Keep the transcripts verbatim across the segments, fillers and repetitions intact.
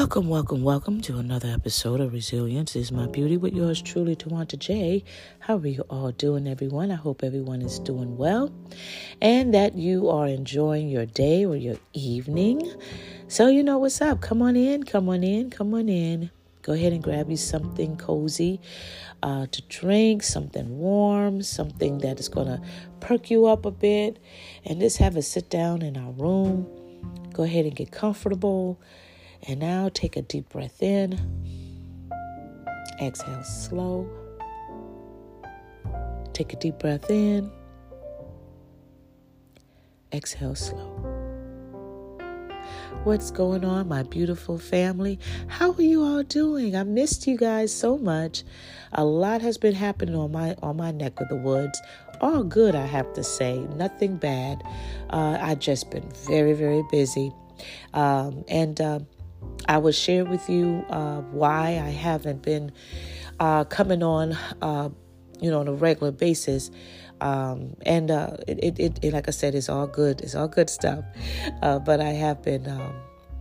Welcome, welcome, welcome to another episode of Resilience is My Beauty with yours truly, Tawanta J. How are you all doing, everyone? I hope everyone is doing well and that you are enjoying your day or your evening. So you know what's up. Come on in, come on in, come on in. Go ahead and grab you something cozy uh, to drink, something warm, something that is going to perk you up a bit, and just have a sit down in our room. Go ahead and get comfortable. And now take a deep breath in. Exhale slow. Take a deep breath in. Exhale slow. What's going on, my beautiful family? How are you all doing? I missed you guys so much. A lot has been happening on my on my neck of the woods. All good, I have to say. Nothing bad. Uh, I've just been very, very busy. Um, and uh, I will share with you uh, why I haven't been uh, coming on, uh, you know, on a regular basis. Um, and uh, it, it, it, like I said, it's all good. It's all good stuff. Uh, but I have been um,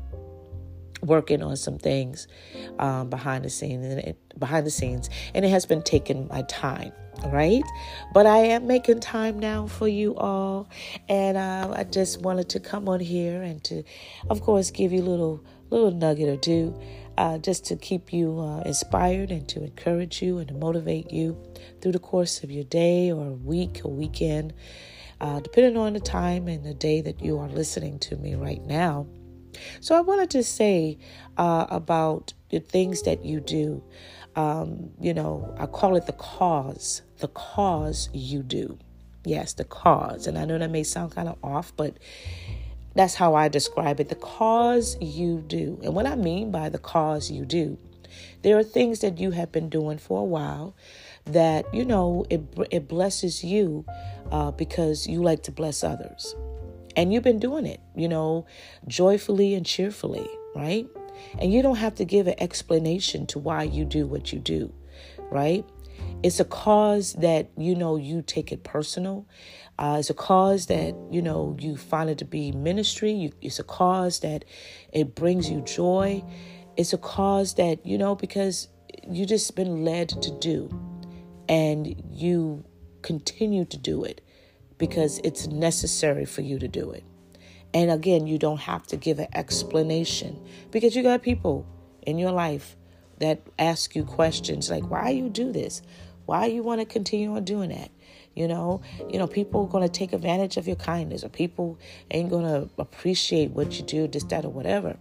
working on some things um, behind the scenes, and it, behind the scenes, and it has been taking my time. Right? But I am making time now for you all. And uh, I just wanted to come on here and to, of course, give you a little, little nugget or two, uh, just to keep you uh, inspired and to encourage you and to motivate you through the course of your day or week or weekend, uh, depending on the time and the day that you are listening to me right now. So I wanted to say uh, about the things that you do. Um, you know, I call it the cause, the cause you do. Yes, the cause. And I know that may sound kind of off, but that's how I describe it. The cause you do. And what I mean by the cause you do, there are things that you have been doing for a while that, you know, it, it blesses you uh, because you like to bless others. And you've been doing it, you know, joyfully and cheerfully, right? And you don't have to give an explanation to why you do what you do, right? It's a cause that, you know, you take it personal. Uh, it's a cause that, you know, you find it to be ministry. You, it's a cause that it brings you joy. It's a cause that, you know, because you just been led to do, and you continue to do it because it's necessary for you to do it. And again, you don't have to give an explanation because you got people in your life that ask you questions like, why you do this? Why you want to continue on doing that? You know, you know, people are going to take advantage of your kindness, or people ain't going to appreciate what you do, this, that, or whatever.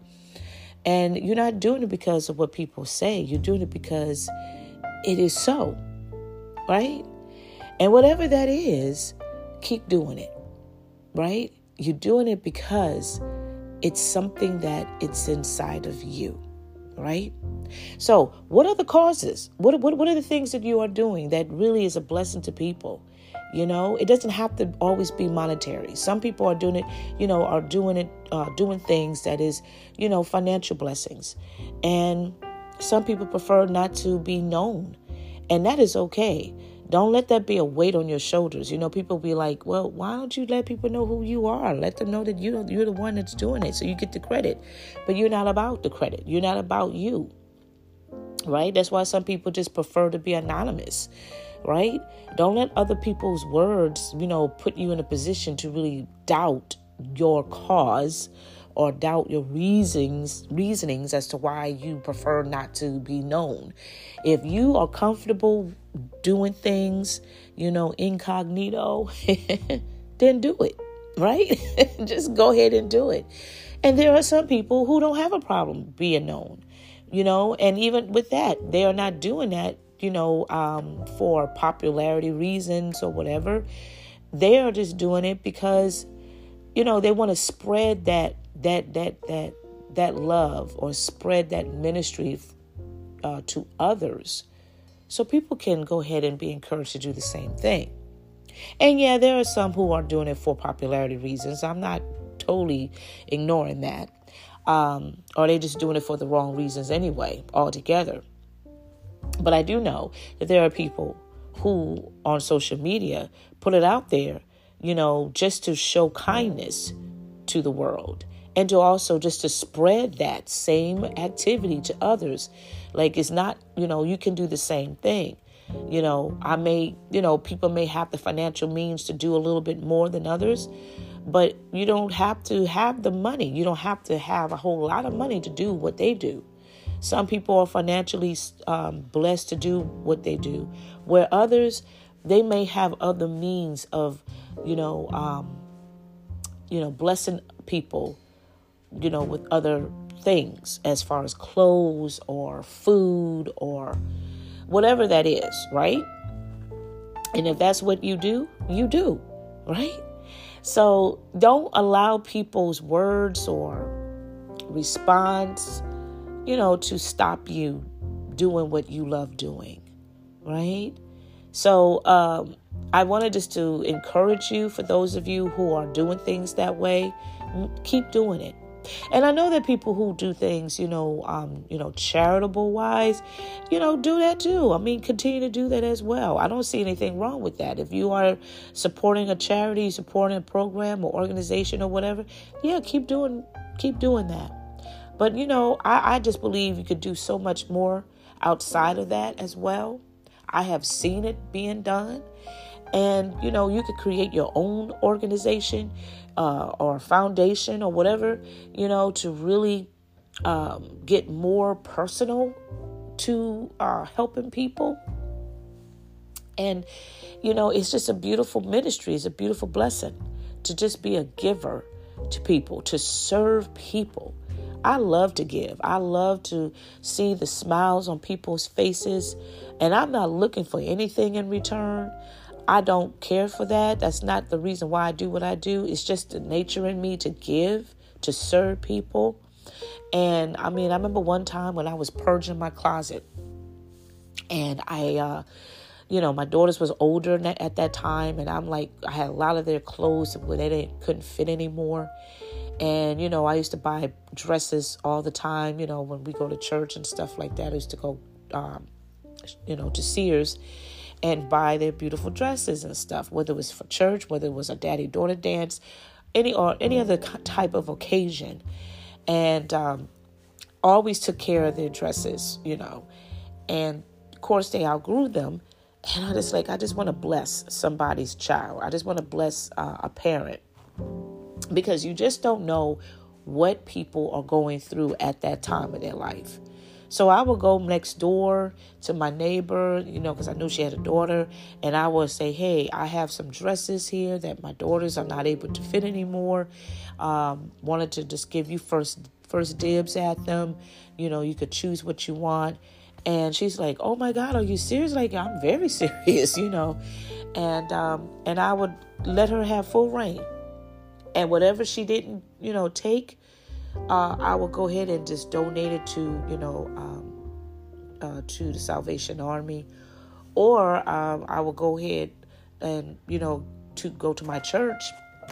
And you're not doing it because of what people say. You're doing it because it is so, right? And whatever that is, keep doing it, right? You're doing it because it's something that it's inside of you, right? So what are the causes? What, what, what are the things that you are doing that really is a blessing to people? You know, it doesn't have to always be monetary. Some people are doing it, you know, are doing it, uh, doing things that is, you know, financial blessings. And some people prefer not to be known. And that is okay. Don't let that be a weight on your shoulders. You know, people be like, well, why don't you let people know who you are? Let them know that you, you're the one that's doing it so you get the credit. But you're not about the credit. You're not about you, right? That's why some people just prefer to be anonymous, right? Don't let other people's words, you know, put you in a position to really doubt your cause or doubt your reasons, reasonings as to why you prefer not to be known. If you are comfortable doing things, you know, incognito, then do it, right? Just go ahead and do it. And there are some people who don't have a problem being known, you know, and even with that, they are not doing that, you know, um, for popularity reasons or whatever. They are just doing it because, you know, they want to spread that that that that that love or spread that ministry uh, to others, so people can go ahead and be encouraged to do the same thing. And yeah, there are some who are doing it for popularity reasons. I'm not totally ignoring that, um, or they're just doing it for the wrong reasons anyway, altogether. But I do know that there are people who on social media put it out there, you know, just to show kindness to the world. and to also just to spread that same activity to others. Like, it's not, you know, you can do the same thing. You know, I may, you know, people may have the financial means to do a little bit more than others, but you don't have to have the money. You don't have to have a whole lot of money to do what they do. Some people are financially um, blessed to do what they do, where others, they may have other means of, you know, um, you know, blessing people, you know, with other things as far as clothes or food or whatever that is, right? And if that's what you do, you do, right? So don't allow people's words or response, you know, to stop you doing what you love doing, right? So um, I wanted just to encourage you, for those of you who are doing things that way, keep doing it. And I know that people who do things, you know, um, you know, charitable wise, you know, do that too. I mean, continue to do that as well. I don't see anything wrong with that. If you are supporting a charity, supporting a program or organization or whatever, yeah, keep doing, keep doing that. But, you know, I, I just believe you could do so much more outside of that as well. I have seen it being done. And, you know, you could create your own organization uh, or foundation or whatever, you know, to really um, get more personal to uh, helping people. And, you know, it's just a beautiful ministry. It's a beautiful blessing to just be a giver to people, to serve people. I love to give. I love to see the smiles on people's faces. And I'm not looking for anything in return. I don't care for that. That's not the reason why I do what I do. It's just the nature in me to give, to serve people. And I mean, I remember one time when I was purging my closet, and I, uh, you know, my daughters was older at that time, and I'm like, I had a lot of their clothes where they didn't, couldn't fit anymore. And, you know, I used to buy dresses all the time, you know, when we go to church and stuff like that. I used to go, um, you know, to Sears and buy their beautiful dresses and stuff, whether it was for church, whether it was a daddy-daughter dance, any or any other type of occasion. And um, always took care of their dresses, you know. And, of course, they outgrew them. And I just like, I just want to bless somebody's child. I just want to bless uh, a parent. Because you just don't know what people are going through at that time of their life. So I would go next door to my neighbor, you know, because I knew she had a daughter. And I would say, hey, I have some dresses here that my daughters are not able to fit anymore. Um, wanted to just give you first first dibs at them. You know, you could choose what you want. And she's like, oh, my God, are you serious? Like, I'm very serious, you know. And um, and I would let her have full reign. And whatever she didn't, you know, take, uh, I will go ahead and just donate it to, you know, um, uh, to the Salvation Army. Or um, I will go ahead and, you know, to go to my church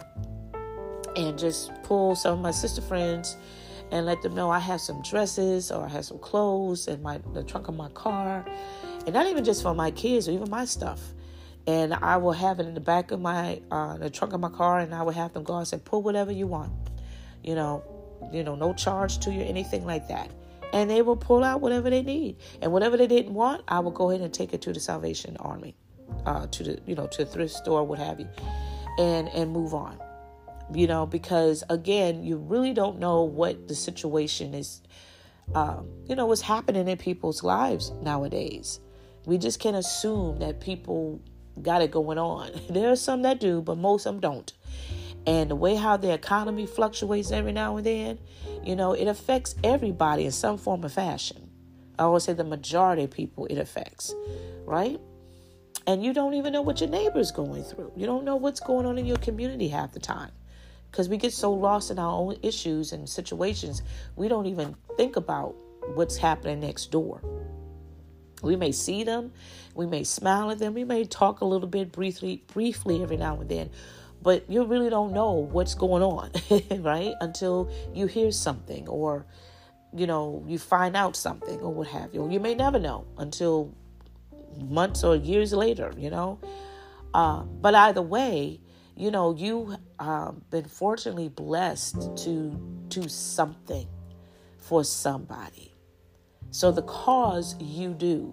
and just pull some of my sister friends and let them know I have some dresses or I have some clothes in my the trunk of my car. And not even just for my kids or even my stuff. And I will have it in the back of my, uh, the trunk of my car, and I will have them go and say, pull whatever you want, you know, you know, no charge to you, anything like that. And they will pull out whatever they need. And whatever they didn't want, I will go ahead and take it to the Salvation Army, uh, to the, you know, to a thrift store, what have you, and, and move on, you know, because again, you really don't know what the situation is, um, you know, what's happening in people's lives nowadays. We just can't assume that people got it going on. There are some that do, but most of them don't. And the way how the economy fluctuates every now and then, you know, it affects everybody in some form or fashion. I always say the majority of people it affects, right? And you don't even know what your neighbor's going through. You don't know what's going on in your community half the time. Because we get so lost in our own issues and situations, we don't even think about what's happening next door. We may see them, we may smile at them, we may talk a little bit briefly, briefly every now and then, but you really don't know what's going on, right? Until you hear something or, you know, you find out something or what have you. You may never know until months or years later, you know. Uh, but either way, you know, you um, been fortunately blessed to do something for somebody. So the cause you do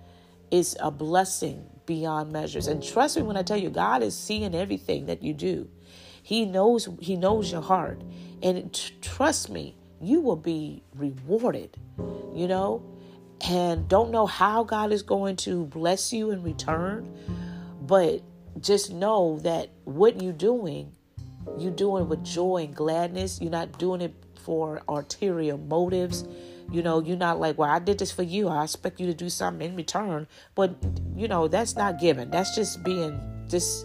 is a blessing beyond measures. And trust me when I tell you, God is seeing everything that you do. He knows, he knows your heart. And t- trust me, you will be rewarded, you know, and don't know how God is going to bless you in return. But just know that what you're doing, you're doing with joy and gladness. You're not doing it for ulterior motives. You know, you're not like, well, I did this for you, I expect you to do something in return. But, you know, that's not giving. That's just being just...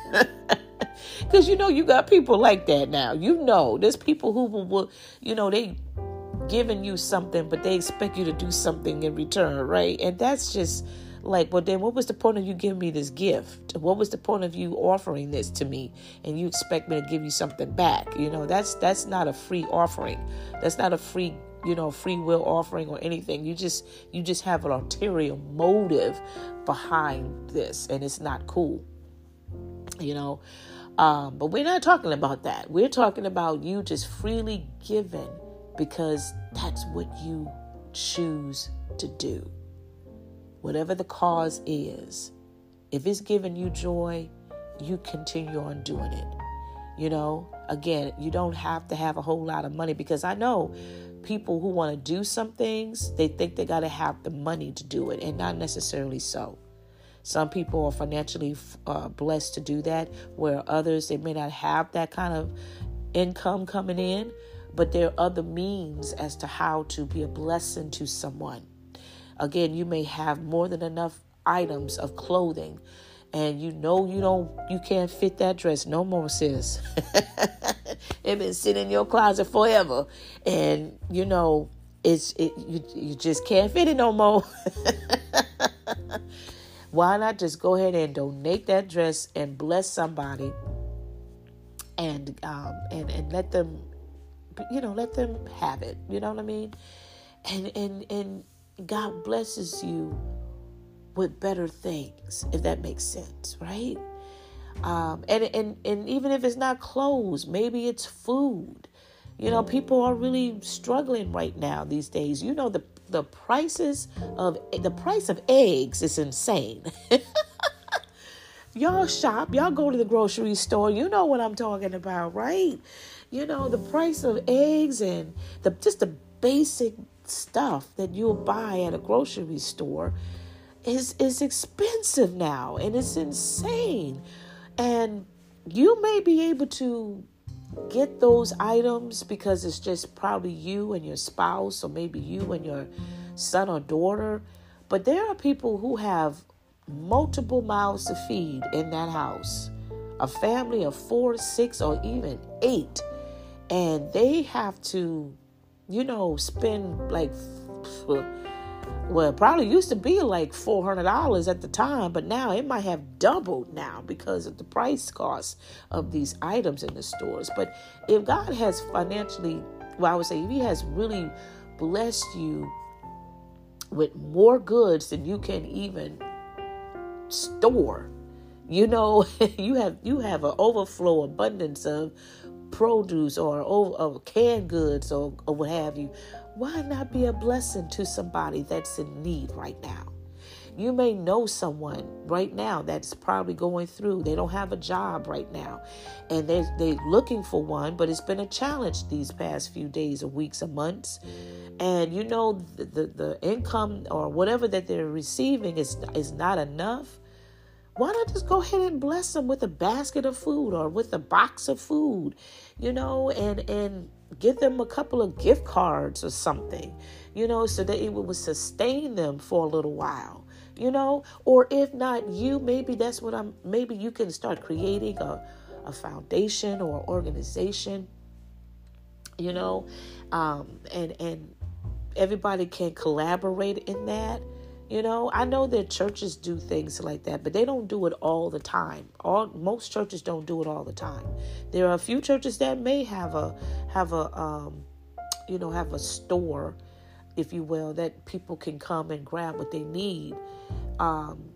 Because, you know, you got people like that now. You know, there's people who will, will, you know, they giving you something, but they expect you to do something in return, right? And that's just like, well, then what was the point of you giving me this gift? What was the point of you offering this to me and you expect me to give you something back? You know, that's that's not a free offering. That's not a free, you know, free will offering or anything. You just you just have an ulterior motive behind this, and it's not cool. You know, um, but we're not talking about that. We're talking about you just freely giving because that's what you choose to do. Whatever the cause is, if it's giving you joy, you continue on doing it. You know, again, you don't have to have a whole lot of money, because I know people who want to do some things, they think they got to have the money to do it, and not necessarily so. Some people are financially uh, blessed to do that, where others, they may not have that kind of income coming in, but there are other means as to how to be a blessing to someone. Again, you may have more than enough items of clothing, and you know you don't, you can't fit that dress no more, sis. It been sitting in your closet forever, and you know it's it you you just can't fit it no more. Why not just go ahead and donate that dress and bless somebody, and um and and let them, you know, let them have it. You know what I mean? And and and God blesses you with better things, if that makes sense, right? Um, and, and, and even if it's not clothes, maybe it's food. You know, people are really struggling right now these days. You know, the, the prices of, the price of eggs is insane. Y'all shop, y'all go to the grocery store. You know what I'm talking about, right? You know, the price of eggs and the, just the basic stuff that you'll buy at a grocery store is is expensive now, and it's insane. And you may be able to get those items because it's just probably you and your spouse, or maybe you and your son or daughter. But there are people who have multiple mouths to feed in that house, a family of four, six, or even eight, and they have to, you know, spend like, well, it probably used to be like four hundred dollars at the time, but now it might have doubled now because of the price cost of these items in the stores. But if God has financially, well, I would say if he has really blessed you with more goods than you can even store, you know, you have, you have an overflow abundance of produce or of canned goods or, or what have you, why not be a blessing to somebody that's in need right now? You may know someone right now that's probably going through, they don't have a job right now, and they're, they're looking for one, but it's been a challenge these past few days or weeks or months. And you know, the, the, the income or whatever that they're receiving is, is not enough. Why not just go ahead and bless them with a basket of food or with a box of food, you know, and, and give them a couple of gift cards or something, you know, so that it will sustain them for a little while, you know, or if not you, maybe that's what I'm, maybe you can start creating a, a foundation or organization, you know, um, and, and everybody can collaborate in that. You know, I know that churches do things like that, but they don't do it all the time. All most churches don't do it all the time. There are a few churches that may have a have a um, you know, have a store, if you will, that people can come and grab what they need. Um,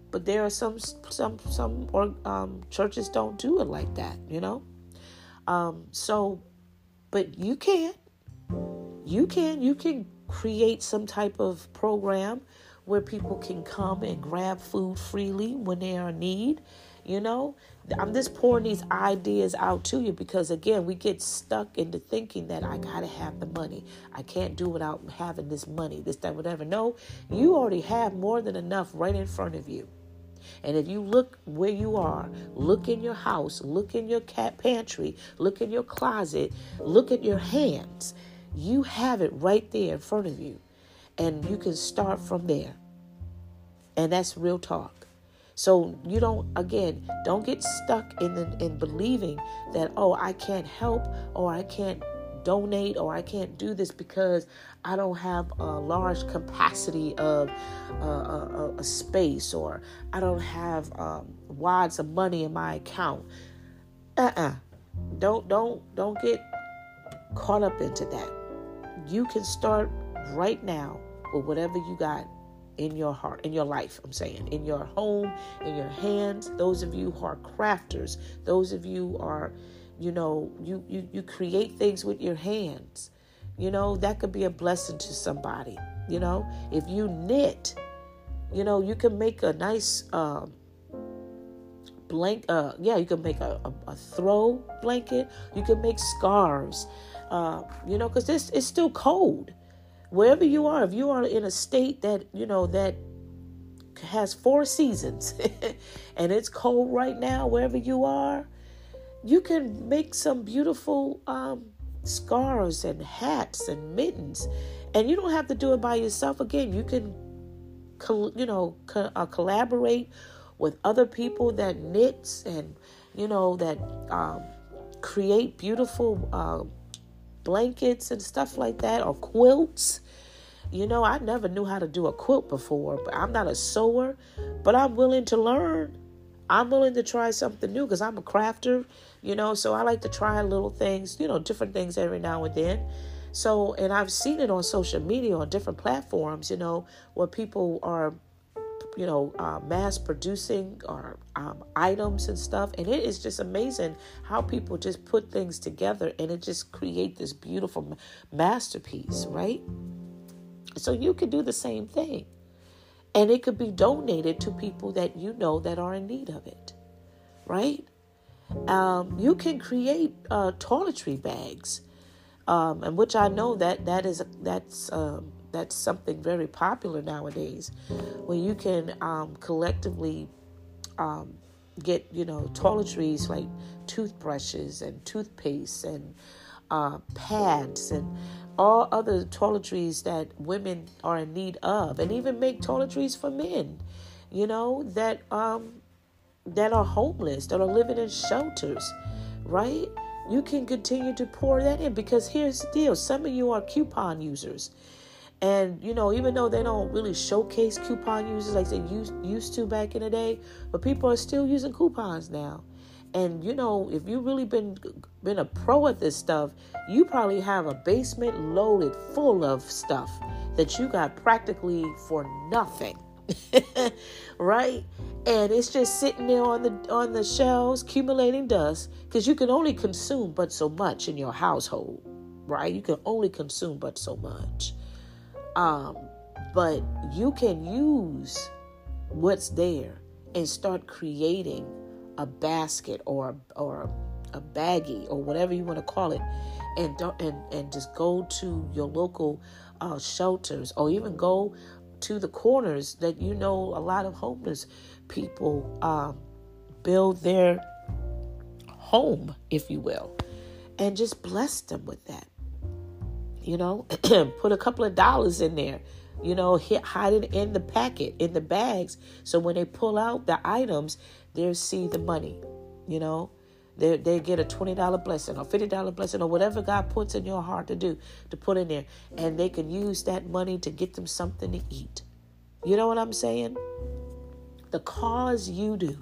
but there are some some some or um, churches don't do it like that, you know. Um, so, but you can, you can, you can create some type of program where people can come and grab food freely when they are in need. You know, I'm just pouring these ideas out to you because, again, we get stuck into thinking that I got to have the money. I can't do without having this money, this, that, whatever. No, you already have more than enough right in front of you. And if you look where you are, look in your house, look in your cat pantry, look in your closet, look at your hands, you have it right there in front of you. And you can start from there. And that's real talk. So you don't, again, don't get stuck in the, in believing that, oh, I can't help, or I can't donate, or I can't do this because I don't have a large capacity of uh, a, a space, or I don't have um, wads of money in my account. Uh-uh. Don't, don't, don't get caught up into that. You can start right now with whatever you got in your heart, in your life, I'm saying, in your home, in your hands. Those of you who are crafters, those of you are, you know, you, you, you create things with your hands, you know, that could be a blessing to somebody. You know, if you knit, you know, you can make a nice, um, blank, uh, yeah, you can make a, a, a throw blanket. You can make scarves, uh, you know, cause this is still cold. Wherever you are, if you are in a state that, you know, that has four seasons and it's cold right now, wherever you are, you can make some beautiful um, scarves and hats and mittens. And you don't have to do it by yourself. Again, you can, col- you know, co- uh, collaborate with other people that knits and, you know, that um, create beautiful uh blankets and stuff like that, or quilts. You know, I never knew how to do a quilt before, but I'm not a sewer, but I'm willing to learn. I'm willing to try something new because I'm a crafter, you know, so I like to try little things, you know, different things every now and then. So, and I've seen it on social media, on different platforms, you know, where people are, you know, uh, mass producing or um, items and stuff. And it is just amazing how people just put things together and it just create this beautiful masterpiece, right? So you could do the same thing. And it could be donated to people that you know that are in need of it, right? Um, you can create uh, toiletry bags, um, and which I know that that is that's um, that's something very popular nowadays, where you can um, collectively um, get, you know, toiletries like toothbrushes and toothpaste and uh, pads and all other toiletries that women are in need of, and even make toiletries for men, you know, that um, that are homeless, that are living in shelters, right? You can continue to pour that in, because here's the deal. Some of you are coupon users. And, you know, even though they don't really showcase coupon users like they used, used to back in the day, but people are still using coupons now. And, you know, if you've really been been a pro at this stuff, you probably have a basement loaded full of stuff that you got practically for nothing. Right? And it's just sitting there on the on the shelves accumulating dust, because you can only consume but so much in your household, right? You can only consume but so much. Um, but you can use what's there and start creating a basket or or a baggie or whatever you want to call it, and and and just go to your local uh, shelters, or even go to the corners that you know a lot of homeless people um, build their home, if you will, and just bless them with that. You know, put a couple of dollars in there, you know, hit, hide it in the packet, in the bags. So when they pull out the items, they'll see the money, you know, they they get a twenty dollars blessing or fifty dollars blessing or whatever God puts in your heart to do, to put in there. And they can use that money to get them something to eat. You know what I'm saying? The cause you do.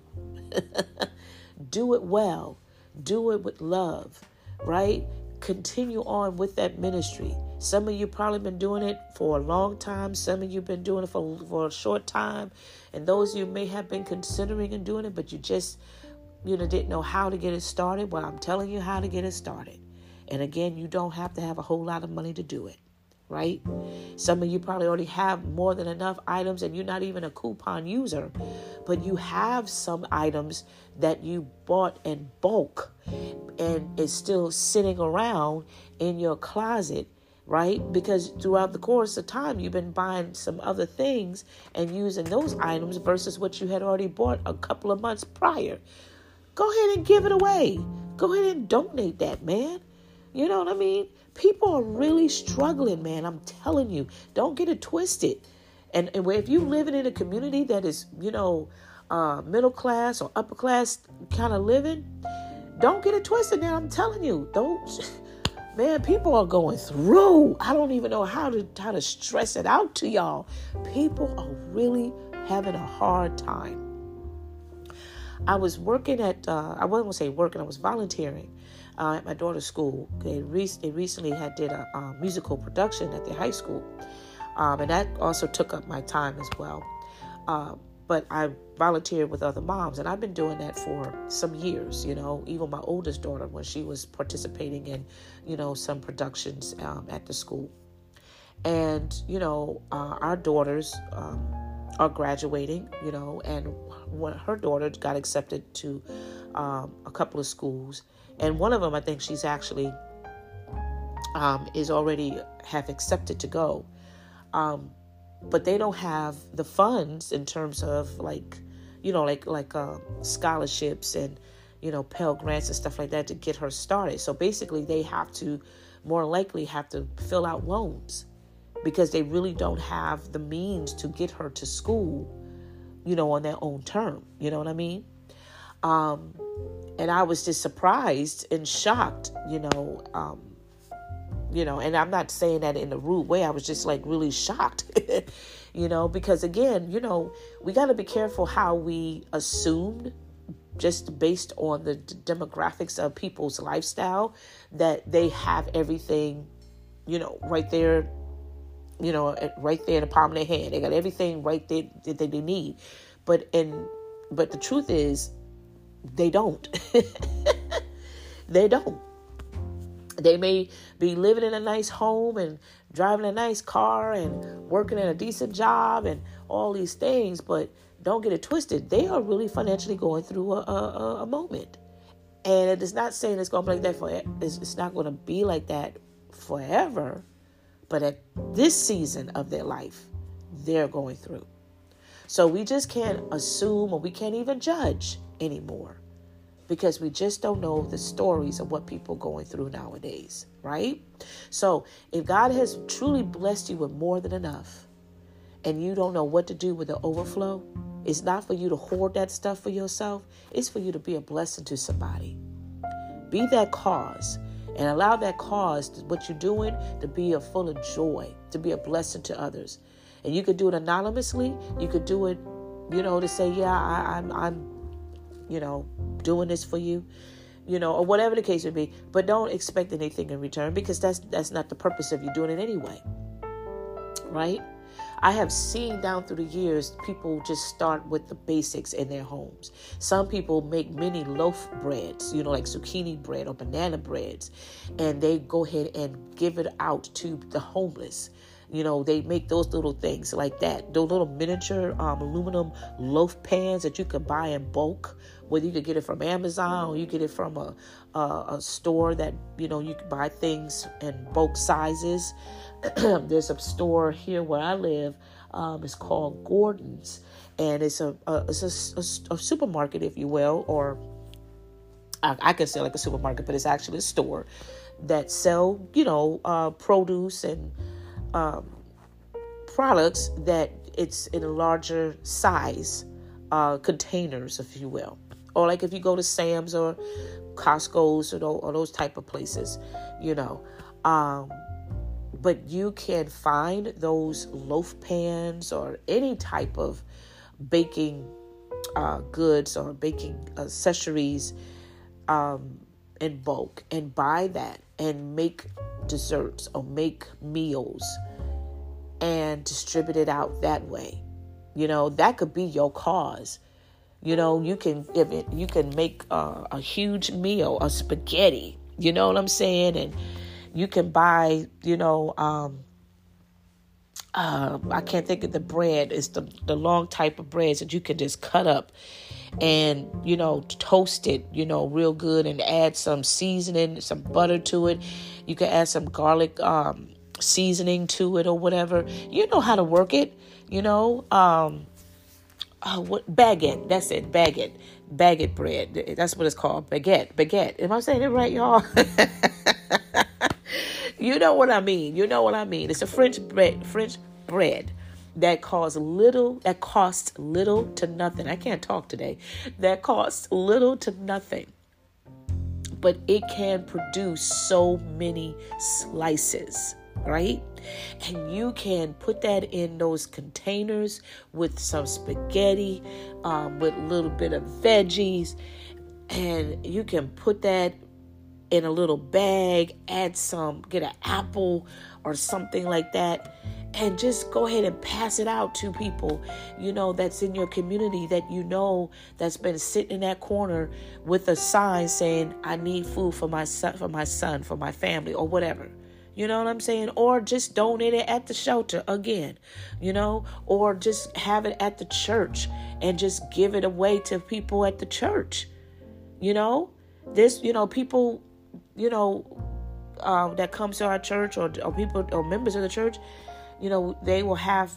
Do it well. Do it with love, right? Continue on with that ministry. Some of you probably been doing it for a long time. Some of you been doing it for, for a short time. And those of you may have been considering and doing it, but you just, you know, didn't know how to get it started. Well, I'm telling you how to get it started. And again, you don't have to have a whole lot of money to do it, right? Some of you probably already have more than enough items and you're not even a coupon user, but you have some items that you bought in bulk and is still sitting around in your closet, right? Because throughout the course of time, you've been buying some other things and using those items versus what you had already bought a couple of months prior. Go ahead and give it away. Go ahead and donate that, man. You know what I mean? People are really struggling, man. I'm telling you, don't get it twisted. And, and if you're living in a community that is, you know, uh, middle class or upper class kind of living, don't get it twisted, man. I'm telling you, don't, man, people are going through. I don't even know how to, how to stress it out to y'all. People are really having a hard time. I was working at, uh, I wasn't going to say working, I was volunteering uh, at my daughter's school. They, re- they recently had did a uh, musical production at their high school. Um, and that also took up my time as well. Uh, but I volunteered with other moms, and I've been doing that for some years, you know, even my oldest daughter when she was participating in, you know, some productions um, at the school. And, you know, uh, our daughters um, are graduating, you know, and when her daughter got accepted to um, a couple of schools, and one of them, I think she's actually um, is already have accepted to go. Um, but they don't have the funds in terms of like, you know, like, like, uh, scholarships and, you know, Pell Grants and stuff like that to get her started. So basically they have to more likely have to fill out loans because they really don't have the means to get her to school, you know, on their own term. You know what I mean? Um, and I was just surprised and shocked, you know, um, You know, and I'm not saying that in a rude way. I was just like really shocked, you know, because again, you know, we got to be careful how we assumed just based on the d- demographics of people's lifestyle that they have everything, you know, right there, you know, right there in the palm of their hand. They got everything right there that they need. But in, but the truth is they don't. They don't. They may be living in a nice home and driving a nice car and working in a decent job and all these things, but don't get it twisted. They are really financially going through a, a, a moment. And it is not saying it's going to be like that for, it's, it's not going to be like that forever, but at this season of their life, they're going through. So we just can't assume or we can't even judge anymore. Because we just don't know the stories of what people are going through nowadays, right? So if God has truly blessed you with more than enough and you don't know what to do with the overflow, it's not for you to hoard that stuff for yourself. It's for you to be a blessing to somebody. Be that cause and allow that cause, what you're doing, to be a full of joy, to be a blessing to others. And you could do it anonymously. You could do it, you know, to say, yeah, I, I'm, I'm, you know, doing this for you, you know, or whatever the case may be, but don't expect anything in return because that's, that's not the purpose of you doing it anyway. Right? I have seen down through the years, people just start with the basics in their homes. Some people make mini loaf breads, you know, like zucchini bread or banana breads, and they go ahead and give it out to the homeless. You know, they make those little things like that. Those little miniature um, aluminum loaf pans that you could buy in bulk, whether you could get it from Amazon or you get it from a, a, a store that, you know, you can buy things in bulk sizes. There's a store here where I live. Um, it's called Gordon's, and it's a, a it's a, a, a supermarket, if you will, or I, I can say like a supermarket, but it's actually a store that sell, you know, uh, produce and Um, products that it's in a larger size uh, containers, if you will. Or like if you go to Sam's or Costco's or those, or those type of places, you know. Um, but you can find those loaf pans or any type of baking uh, goods or baking accessories um, in bulk and buy that and make desserts or make meals and distribute it out that way. You know, that could be your cause. You know, you can if it, you can make uh, a huge meal, a spaghetti. You know what I'm saying? And you can buy, you know, um, uh, I can't think of the bread. It's the, the long type of bread that you can just cut up and, you know, toast it, you know, real good and add some seasoning, some butter to it. You can add some garlic um, seasoning to it or whatever. You know how to work it, you know. Um, uh, what baguette? That's it, baguette. Baguette bread. That's what it's called, baguette. Baguette. Am I saying it right, y'all? You know what I mean. You know what I mean. It's a French bread, French bread that costs little, that costs little to nothing. I can't talk today. That costs little to nothing. But it can produce so many slices, right? And you can put that in those containers with some spaghetti, um, with a little bit of veggies. And you can put that in a little bag, add some, get an apple or something like that, and just go ahead and pass it out to people, you know, that's in your community that you know that's been sitting in that corner with a sign saying, I need food for my son, for my son, for my family, or whatever. You know what I'm saying? Or just donate it at the shelter again, you know, or just have it at the church and just give it away to people at the church. You know, this, you know, people, you know, uh, that comes to our church or, or people or members of the church, you know, they will have,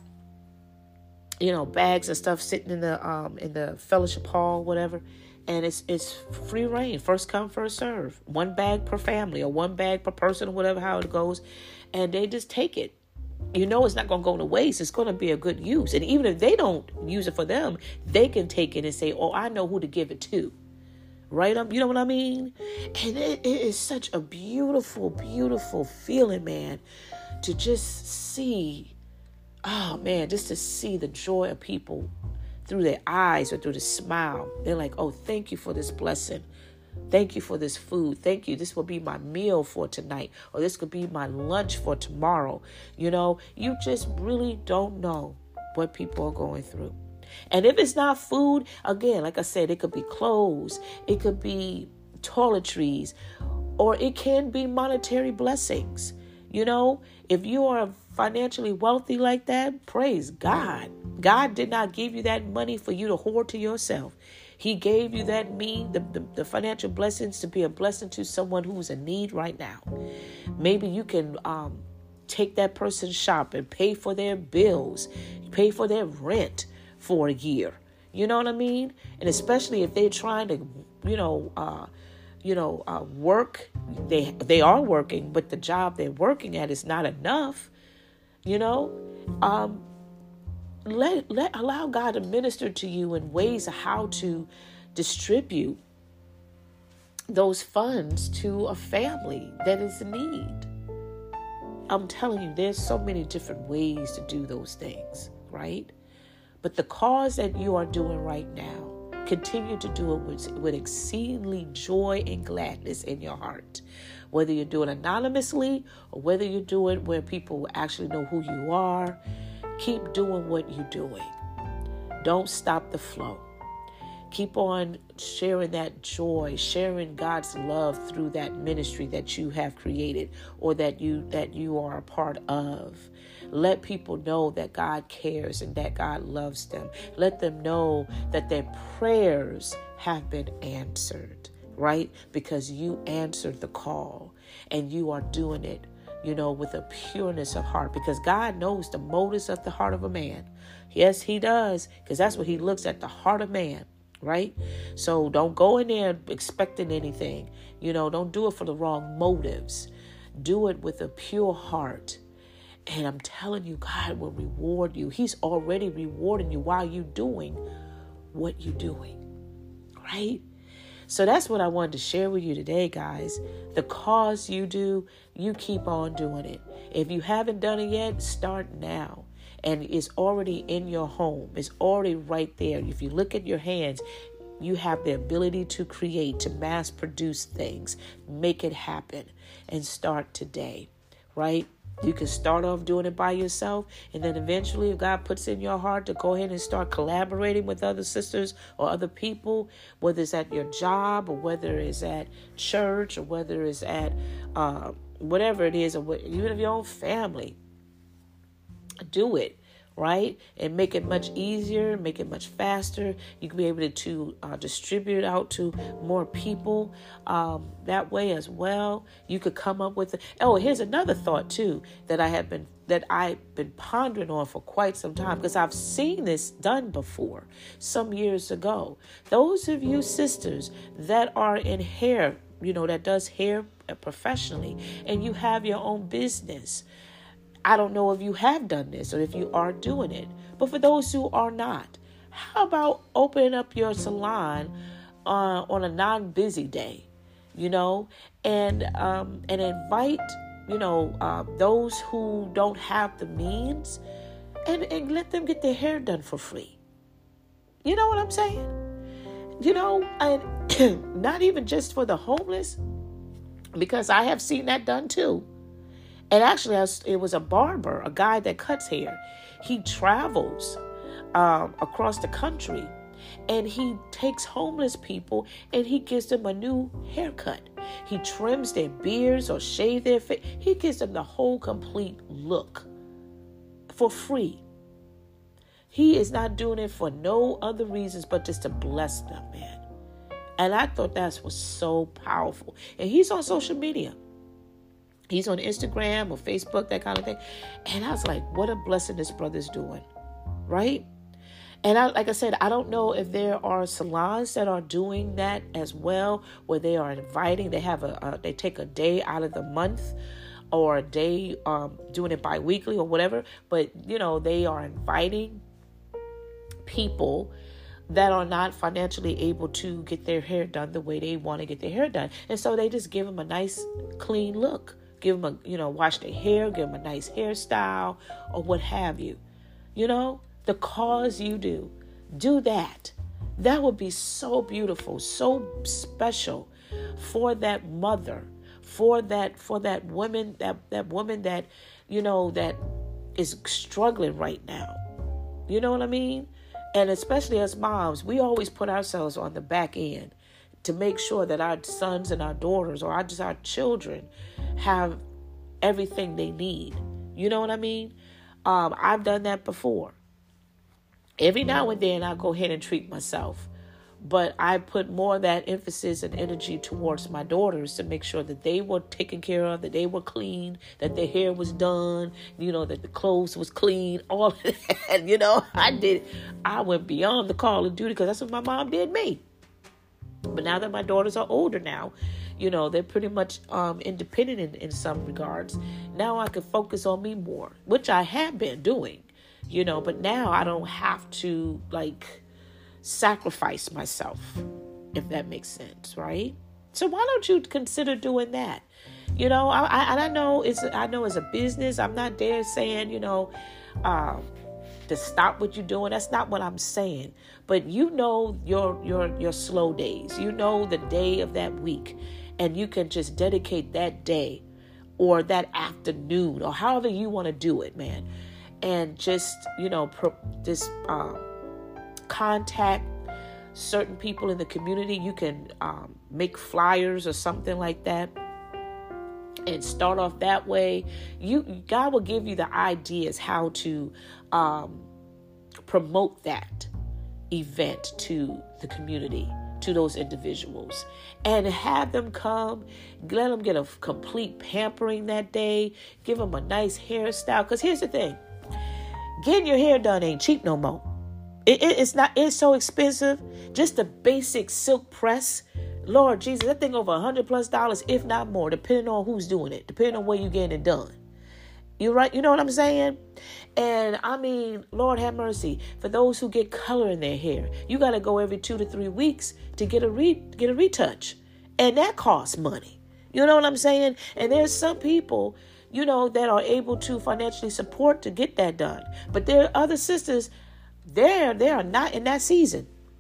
you know, bags and stuff sitting in the um in the fellowship hall, whatever. And it's it's free reign, first come, first serve. One bag per family or one bag per person or whatever, how it goes. And they just take it. You know, it's not going to go to waste. It's going to be a good use. And even if they don't use it for them, they can take it and say, oh, I know who to give it to. Right? You know what I mean? And it, it is such a beautiful, beautiful feeling, man, to just see, oh, man, just to see the joy of people through their eyes or through the smile. They're like, oh, thank you for this blessing. Thank you for this food. Thank you. This will be my meal for tonight, or this could be my lunch for tomorrow. You know, you just really don't know what people are going through. And if it's not food, again, like I said, it could be clothes, it could be toiletries, or it can be monetary blessings. You know, if you are financially wealthy like that, praise God. God did not give you that money for you to hoard to yourself. He gave you that mean, the, the, the financial blessings to be a blessing to someone who's in need right now. Maybe you can um, take that person shopping, pay for their bills, pay for their rent for a year. You know what I mean? And especially if they're trying to, you know, uh, you know, uh, work, they they are working, but the job they're working at is not enough. You know, um, let let allow God to minister to you in ways of how to distribute those funds to a family that is in need. I'm telling you, there's so many different ways to do those things, right? But the cause that you are doing right now, continue to do it with, with exceedingly joy and gladness in your heart. Whether you do it anonymously or whether you do it where people actually know who you are, keep doing what you're doing. Don't stop the flow. Keep on sharing that joy, sharing God's love through that ministry that you have created or that you that you are a part of. Let people know that God cares and that God loves them. Let them know that their prayers have been answered, right? Because you answered the call and you are doing it, you know, with a pureness of heart, because God knows the motives of the heart of a man. Yes, he does, because that's what he looks at, the heart of man, right? So don't go in there expecting anything. You know, don't do it for the wrong motives. Do it with a pure heart. And I'm telling you, God will reward you. He's already rewarding you while you're doing what you're doing, right? So that's what I wanted to share with you today, guys. The cause you do, you keep on doing it. If you haven't done it yet, start now. And it's already in your home. It's already right there. If you look at your hands, you have the ability to create, to mass produce things, make it happen, and start today, right? You can start off doing it by yourself, and then eventually if God puts in your heart to go ahead and start collaborating with other sisters or other people, whether it's at your job or whether it's at church or whether it's at uh, whatever it is, or even if your own family, do it. Right? And make it much easier, make it much faster. You can be able to, to uh, distribute out to more people um, that way as well. You could come up with, a, oh, here's another thought too, that I have been, that I've been pondering on for quite some time, because I've seen this done before some years ago. Those of you sisters that are in hair, you know, that does hair professionally, and you have your own business, I don't know if you have done this or if you are doing it, but for those who are not, how about opening up your salon uh, on a non-busy day, you know, and um, and invite, you know, uh, those who don't have the means, and, and let them get their hair done for free. You know what I'm saying? You know, and not even just for the homeless, because I have seen that done too. And actually, I was, it was a barber, a guy that cuts hair. He travels um, across the country, and he takes homeless people and he gives them a new haircut. He trims their beards or shave their face. He gives them the whole complete look for free. He is not doing it for no other reasons but just to bless them, man. And I thought that was so powerful. And he's on social media. He's on Instagram or Facebook, that kind of thing. And I was like, what a blessing this brother's doing, right? And I, like I said, I don't know if there are salons that are doing that as well, where they are inviting, they have a, a they take a day out of the month or a day um, doing it bi-weekly or whatever. But, you know, they are inviting people that are not financially able to get their hair done the way they want to get their hair done. And so they just give them a nice, clean look. Give them a, you know, wash their hair, give them a nice hairstyle or what have you. You know, the cause you do, do that. That would be so beautiful, so special for that mother, for that, for that woman, that, that woman that, you know, that is struggling right now. You know what I mean? And especially as moms, we always put ourselves on the back end to make sure that our sons and our daughters, or our, just our children, have everything they need. You know what I mean? Um, I've done that before. Every now and then I go ahead and treat myself. But I put more of that emphasis and energy towards my daughters to make sure that they were taken care of, that they were clean, that their hair was done, you know, that the clothes was clean, all of that. You know, I did. I went beyond the call of duty because that's what my mom did me. But now that my daughters are older now, you know, they're pretty much um, independent in, in some regards. Now I can focus on me more, which I have been doing, you know, but now I don't have to, like, sacrifice myself, if that makes sense, right? So why don't you consider doing that? You know, I, I, and I know it's, I know it's a business. I'm not there saying, you know, um, to stop what you're doing. That's not what I'm saying. But you know your your your slow days. You know the day of that week, and you can just dedicate that day or that afternoon or however you want to do it, man. And just, you know, pro, just um, contact certain people in the community. You can um, make flyers or something like that and start off that way. You God will give you the ideas how to um, promote that event to the community, to those individuals, and have them come. Let them get a complete pampering that day. Give them a nice hairstyle. Because here's the thing. Getting your hair done ain't cheap no more. It, it, it's not. It's so expensive. Just a basic silk press. Lord Jesus, that thing over a hundred plus dollars, if not more, depending on who's doing it, depending on where you're getting it done. You right? You know what I'm saying? And I mean, Lord have mercy for those who get color in their hair. You got to go every two to three weeks to get a re get a retouch, and that costs money. You know what I'm saying? And there's some people, you know, that are able to financially support to get that done. But there are other sisters, they're they are not in that season.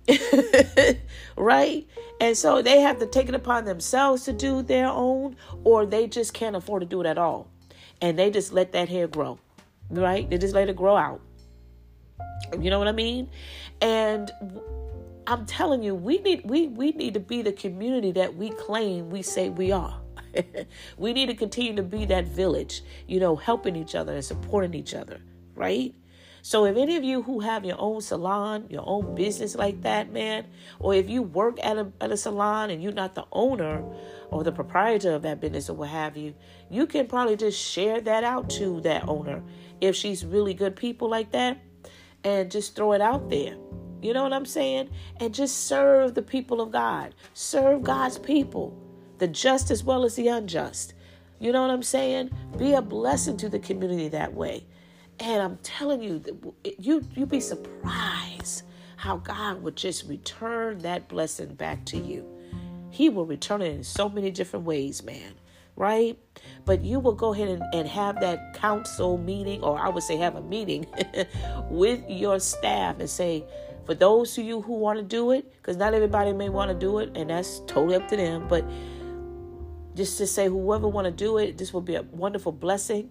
Right? And so they have to take it upon themselves to do their own, or they just can't afford to do it at all. And they just let that hair grow, right? They just let it grow out. You know what I mean? And I'm telling you, we need we we need to be the community that we claim we say we are. We need to continue to be that village, you know, helping each other and supporting each other, right? So if any of you who have your own salon, your own business like that, man, or if you work at a at a salon and you're not the owner or the proprietor of that business or what have you, you can probably just share that out to that owner if she's really good people like that, and just throw it out there. You know what I'm saying? And just serve the people of God. Serve God's people, the just as well as the unjust. You know what I'm saying? Be a blessing to the community that way. And I'm telling you, you you'd be surprised how God would just return that blessing back to you. He will return it in so many different ways, man. Right? But you will go ahead and, and have that council meeting, or I would say have a meeting with your staff and say, for those of you who want to do it, because not everybody may want to do it, and that's totally up to them, but just to say whoever want to do it, this will be a wonderful blessing.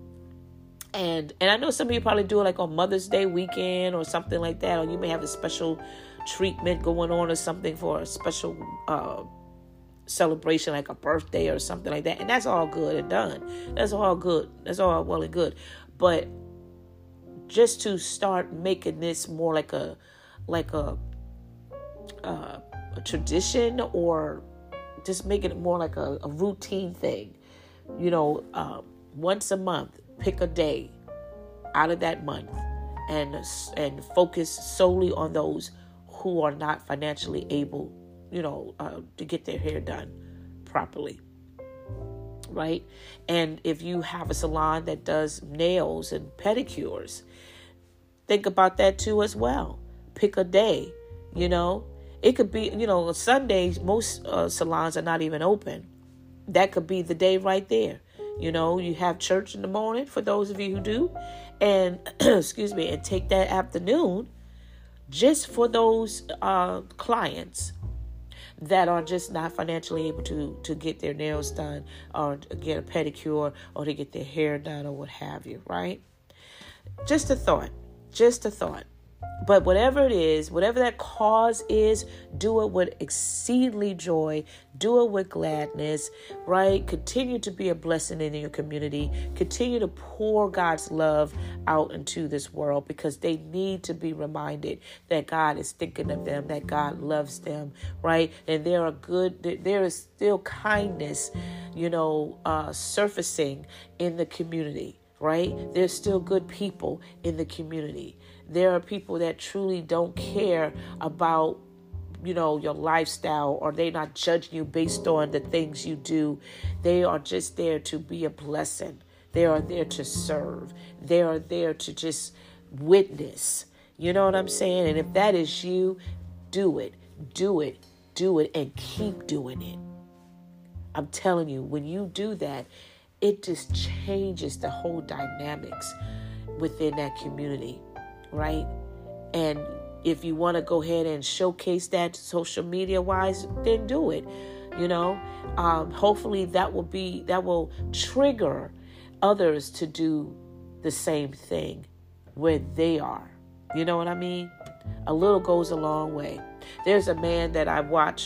And and I know some of you probably do it like on Mother's Day weekend or something like that, or you may have a special treatment going on or something for a special uh, celebration, like a birthday or something like that. And that's all good and done. That's all good. That's all well and good. But just to start making this more like a like a, uh, a tradition, or just making it more like a, a routine thing. You know, um, once a month, pick a day out of that month and and focus solely on those who are not financially able, you know, uh, to get their hair done properly. Right? And if you have a salon that does nails and pedicures, think about that too as well. Pick a day, you know. It could be, you know, Sundays, most uh, salons are not even open. That could be the day right there. You know, you have church in the morning for those of you who do. And, excuse me, and take that afternoon just for those uh, clients that are just not financially able to, to get their nails done, or to get a pedicure, or to get their hair done, or what have you, right? Just a thought. Just a thought. But whatever it is, whatever that cause is, do it with exceedingly joy. Do it with gladness, right? Continue to be a blessing in your community. Continue to pour God's love out into this world, because they need to be reminded that God is thinking of them, that God loves them, right? And there are good, there is still kindness, you know, uh, surfacing in the community, right? There's still good people in the community. There are people that truly don't care about, you know, your lifestyle, or they not judging you based on the things you do. They are just there to be a blessing. They are there to serve. They are there to just witness. You know what I'm saying? And if that is you, do it, do it, do it, and keep doing it. I'm telling you, when you do that, it just changes the whole dynamics within that community. Right? And if you want to go ahead and showcase that social media wise, then do it. You know, um, hopefully that will be, that will trigger others to do the same thing where they are. You know what I mean? A little goes a long way. There's a man that I watch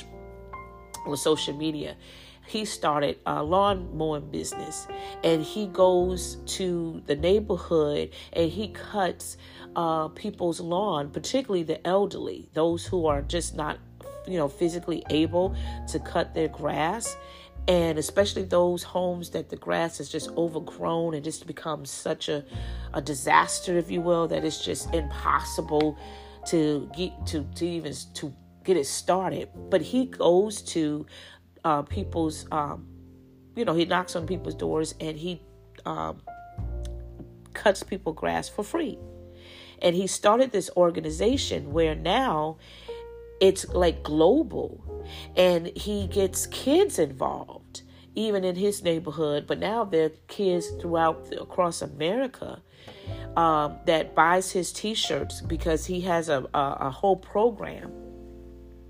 on social media. He started a lawn mowing business, and he goes to the neighborhood and he cuts uh, people's lawn, particularly the elderly, those who are just not, you know, physically able to cut their grass. And especially those homes that the grass is just overgrown and just becomes such a, a disaster, if you will, that it's just impossible to get to, to even to get it started. But he goes to Uh, people's, um, you know, he knocks on people's doors, and he um, cuts people grass for free. And he started this organization where now it's like global, and he gets kids involved, even in his neighborhood. But now there are kids throughout across America um, that buys his T-shirts, because he has a, a, a whole program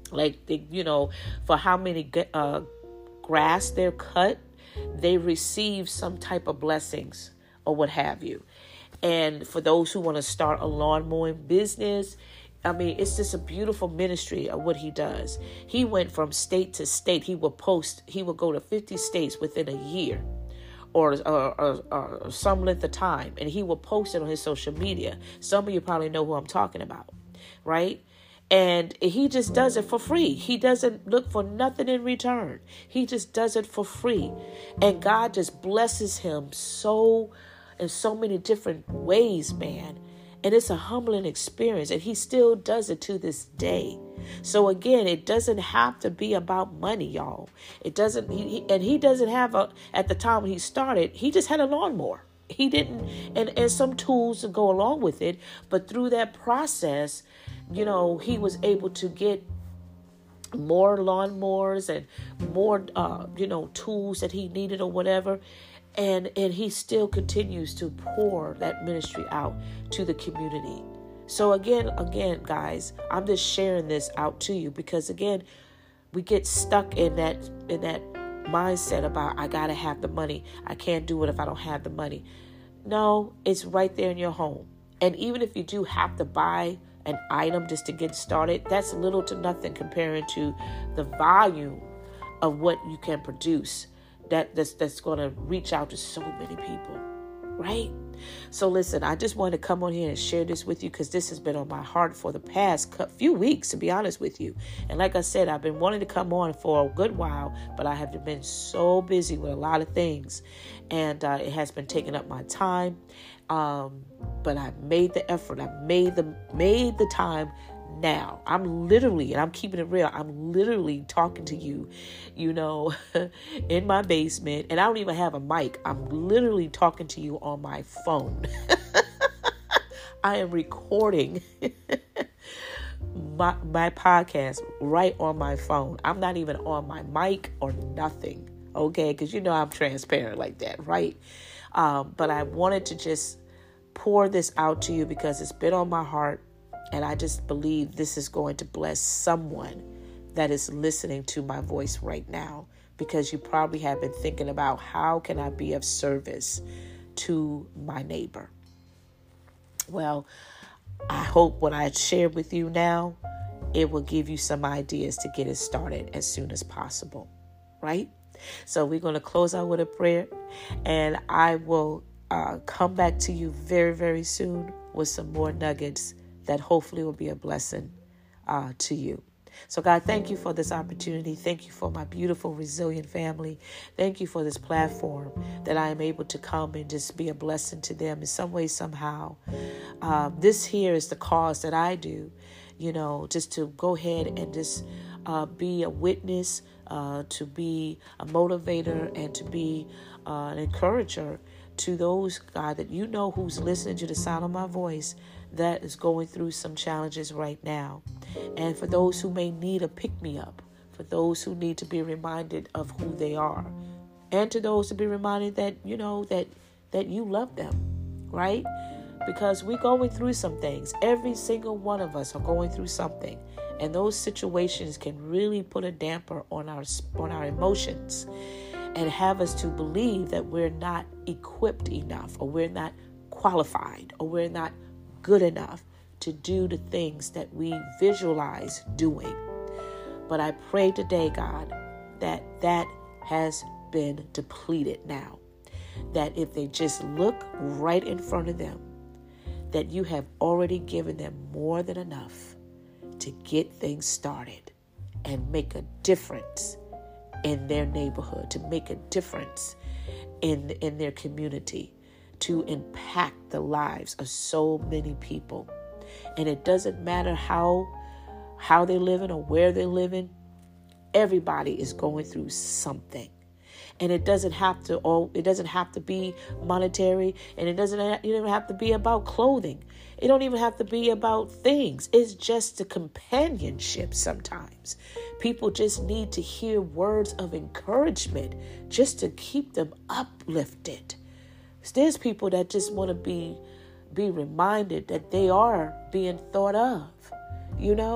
Like, they, you know, for how many uh, grass they're cut, they receive some type of blessings or what have you. And for those who want to start a lawn mowing business, I mean, it's just a beautiful ministry of what he does. He went from state to state. He would post, he would go to fifty states within a year or, or, or, or some length of time. And he will post it on his social media. Some of you probably know who I'm talking about, right? And he just does it for free. He doesn't look for nothing in return. He just does it for free. And God just blesses him so in so many different ways, man. And it's a humbling experience. And he still does it to this day. So again, it doesn't have to be about money, y'all. It doesn't. He, he, and he doesn't have a, at the time when he started, he just had a lawnmower. He didn't, and, and some tools to go along with it. But through that process, you know, he was able to get more lawnmowers and more, uh, you know, tools that he needed or whatever. And and he still continues to pour that ministry out to the community. So again, again, guys, I'm just sharing this out to you because, again, we get stuck in that in that mindset about, I got to have the money. I can't do it if I don't have the money. No, it's right there in your home. And even if you do have to buy an item just to get started, that's little to nothing comparing to the volume of what you can produce that that's, that's going to reach out to so many people, right? So listen, I just wanted to come on here and share this with you because this has been on my heart for the past few weeks, to be honest with you. And like I said, I've been wanting to come on for a good while, but I have been so busy with a lot of things, and uh, it has been taking up my time. Um, but I made the effort. I made the made the time. Now I'm literally, and I'm keeping it real, I'm literally talking to you, you know, in my basement, and I don't even have a mic. I'm literally talking to you on my phone. I am recording my, my podcast right on my phone. I'm not even on my mic or nothing. Okay. Cause you know, I'm transparent like that. Right. Um, but I wanted to just pour this out to you because it's been on my heart. And I just believe this is going to bless someone that is listening to my voice right now, because you probably have been thinking about, how can I be of service to my neighbor? Well, I hope what I shared with you now, it will give you some ideas to get it started as soon as possible, right? So we're going to close out with a prayer, and I will uh, come back to you very, very soon with some more nuggets that hopefully will be a blessing uh, to you. So God, thank you for this opportunity. Thank you for my beautiful, resilient family. Thank you for this platform that I am able to come and just be a blessing to them in some way, somehow. Um, this here is the cause that I do, you know, just to go ahead and just uh, be a witness, uh, to be a motivator, and to be uh, an encourager to those, God, that you know who's listening to the sound of my voice, that is going through some challenges right now. And for those who may need a pick-me-up, for those who need to be reminded of who they are, and to those to be reminded that, you know, that that you love them, right? Because we're going through some things. Every single one of us are going through something. And those situations can really put a damper on our on our emotions and have us to believe that we're not equipped enough, or we're not qualified, or we're not good enough to do the things that we visualize doing. But I pray today, God, that that has been depleted now. That if they just look right in front of them, that you have already given them more than enough to get things started and make a difference in their neighborhood, to make a difference in, in their community, to impact the lives of so many people. And it doesn't matter how how they're living or where they're living. Everybody is going through something. And it doesn't have to all it doesn't have to be monetary, and it doesn't it doesn't have to be about clothing. It don't even have to be about things. It's just the companionship sometimes. People just need to hear words of encouragement just to keep them uplifted. There's people that just want to be be reminded that they are being thought of, you know,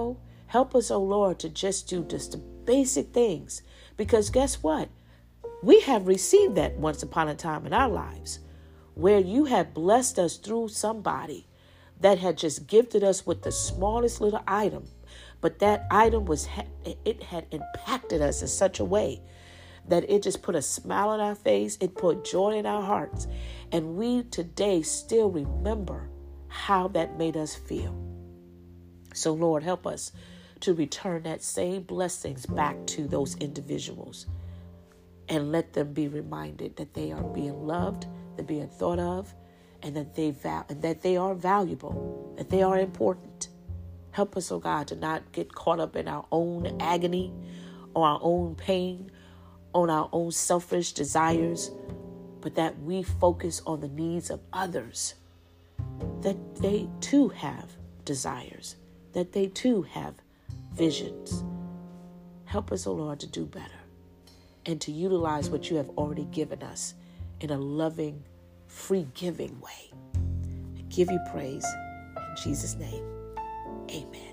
Help us, oh Lord, to just do just the basic things. Because guess what? We have received that once upon a time in our lives, where you had blessed us through somebody that had just gifted us with the smallest little item. But that item was, it had impacted us in such a way that it just put a smile on our face. It put joy in our hearts. And we today still remember how that made us feel. So Lord, help us to return that same blessings back to those individuals and let them be reminded that they are being loved, they're being thought of, and that they val- and that they are valuable, that they are important. Help us, oh God, to not get caught up in our own agony or our own pain, on our own selfish desires, but that we focus on the needs of others, that they too have desires, that they too have visions. Help us, oh Lord, to do better and to utilize what you have already given us in a loving, free giving way. I give you praise in Jesus' name. Amen.